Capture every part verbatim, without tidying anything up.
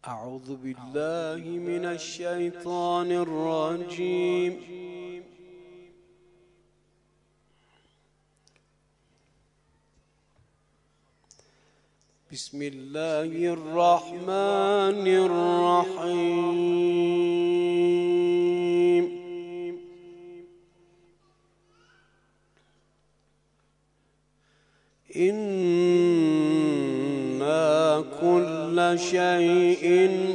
أعوذ بالله من الشيطان الرجيم. بسم الله الرحمن الرحيم. إنا كل شيء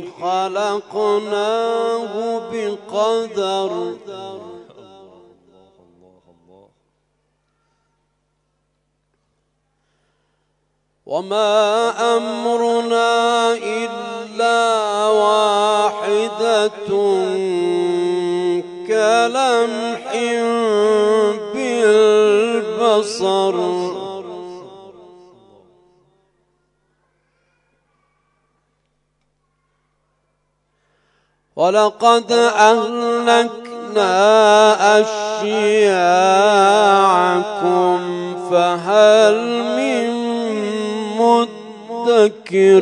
خلقناه بقدر. وما أمرنا إلا واحدة كلمح بالبصر. ولقد أهلكنا أشياعكم فهل من مدكر.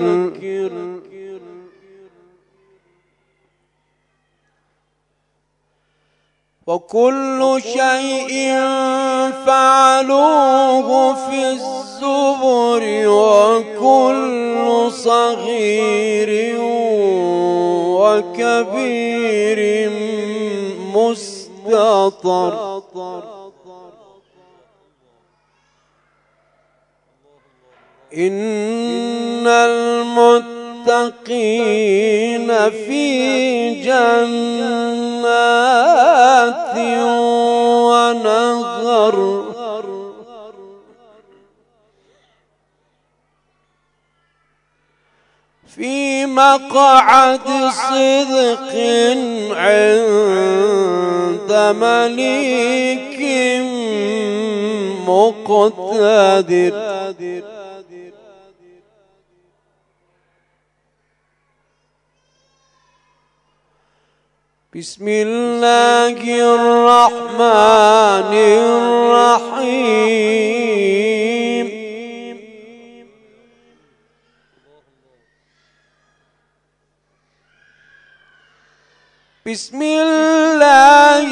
وكل شيء فعلوه في الزبر. وكل صغير وكبير مستطر. إن المتقين في جنات ونهر. في مقعد صدق عند مليك مقتدر. بسم الله الرحمن الرحيم. بسم الله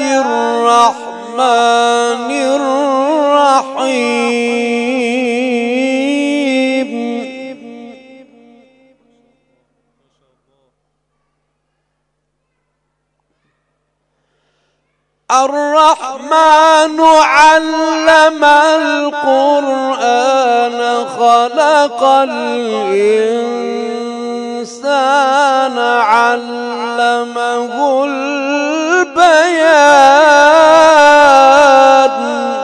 الرحمن الرحيم. الرحمن علم القرآن خلق الإنسان علمه البيان.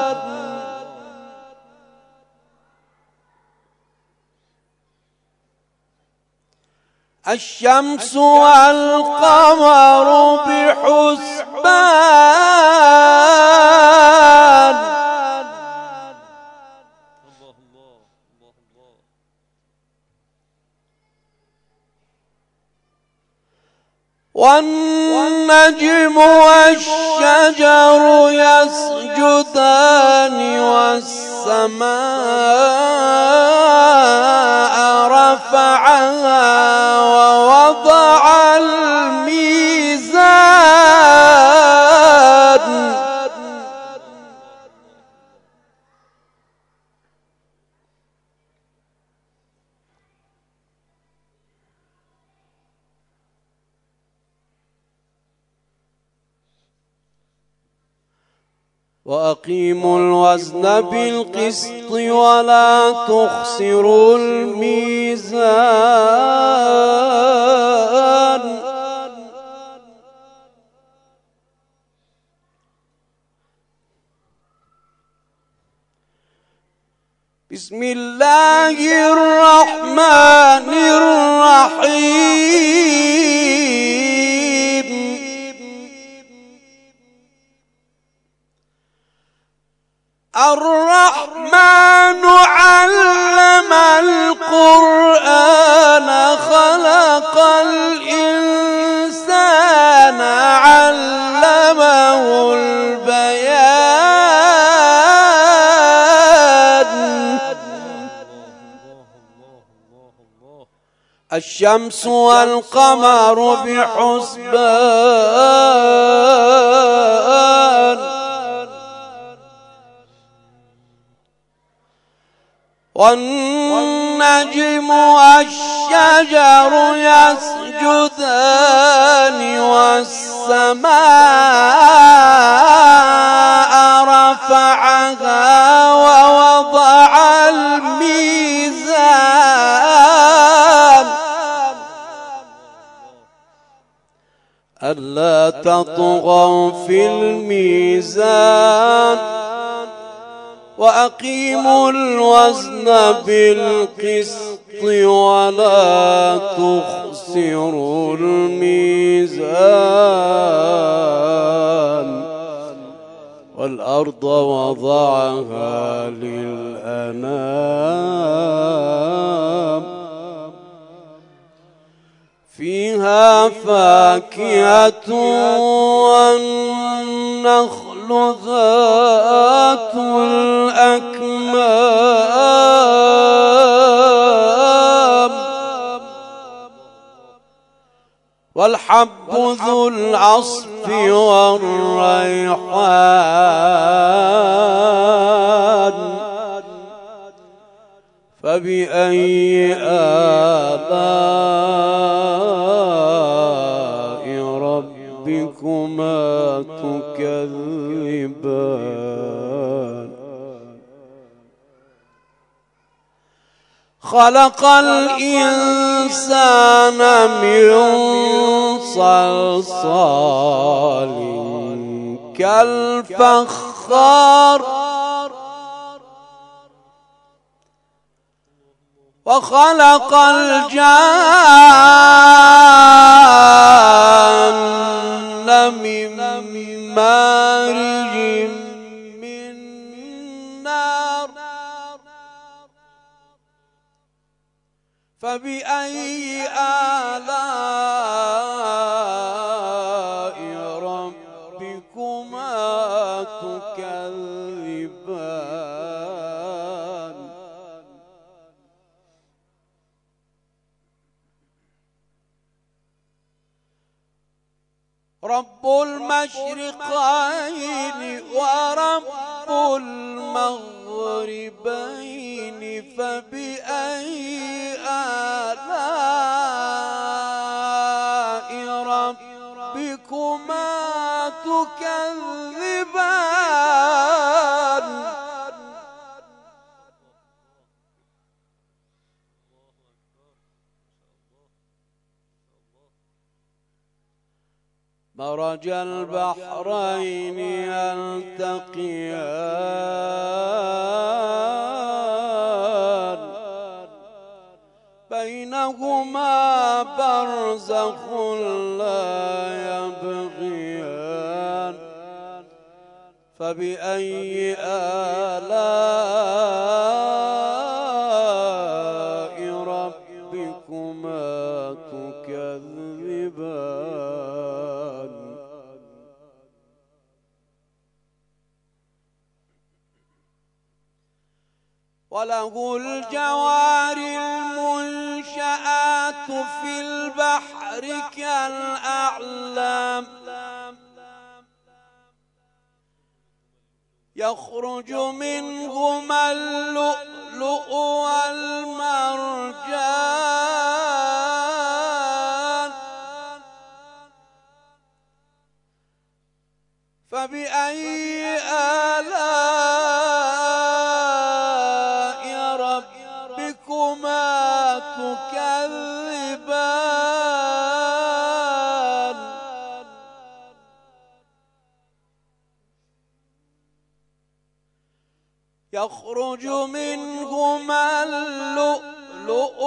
الشمس والقمر بحسبان. والنجم والشجر يسجدان. والسماء رفعها ووضع الميزان. وأقيموا الوزن بالقسط ولا تخسروا الميزان. بسم الله الرحمن الرحيم. الرحمن علم القرآن خلق الإنسان علمه البيان. الشمس والقمر بحسبان والنجم والشجر يسجدان والسماء رفعها ووضع الميزان ألا تطغوا في الميزان وأقيموا الوزن بالقسط ولا تخسروا الميزان والأرض وضعها للأنام فيها فاكهة والنخل ذات الأكمام والحب ذو العصف والريحان فبأي آلاء ربكما تكذبان خلق الإنسان من صلصال كالفخار وخلق الجان من مارج من نار فبأي آلاء ربكما تكذبان رب المشرقين ورب المغربين فبأي آلاء ربكما تكذبان مرج البحرين يلتقيان بينهما برزخ لا يبغيان فبأي آلاء ربكما تكذبان وله الجوار المنشآت في البحر كالأعلام يخرج منهما اللؤلؤ والمرجان فبأي آلاء ربكما تكذبان يخرج منهما اللؤلؤ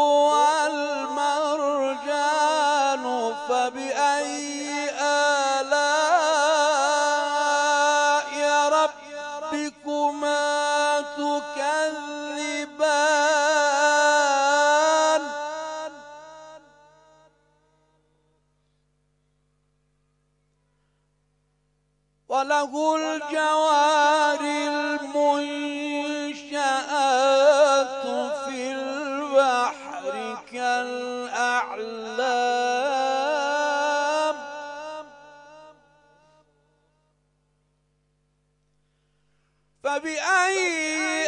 والمرجان فبأي آلاء ربكما تكذبان وله الجوار المنشآت في البحر كالأعلام فبأي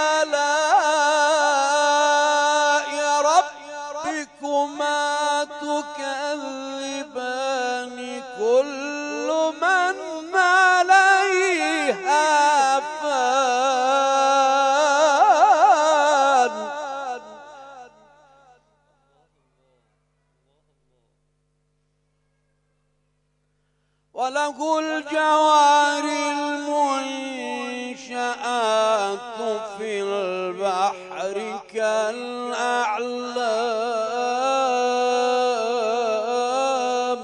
آلاء ربكما تكذبان كل من عليها فان وله الجوار المنشآت في البحر كالأعلام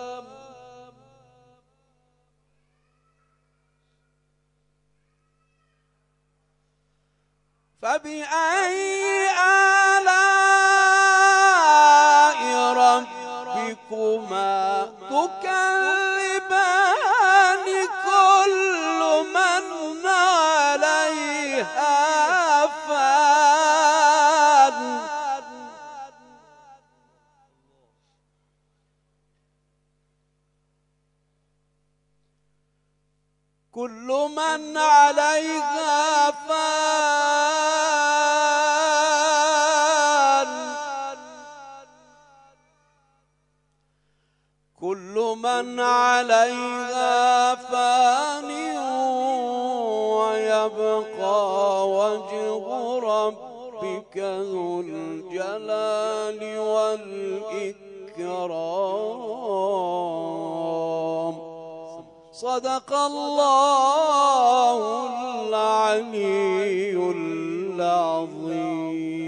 فبأي آلاء ربكما تكذبان كل من عليها فان كل من عليها فان كل من عليها فان ويبقى وجه ربك ذو الجلال والإكرام. صدق الله العلي العظيم.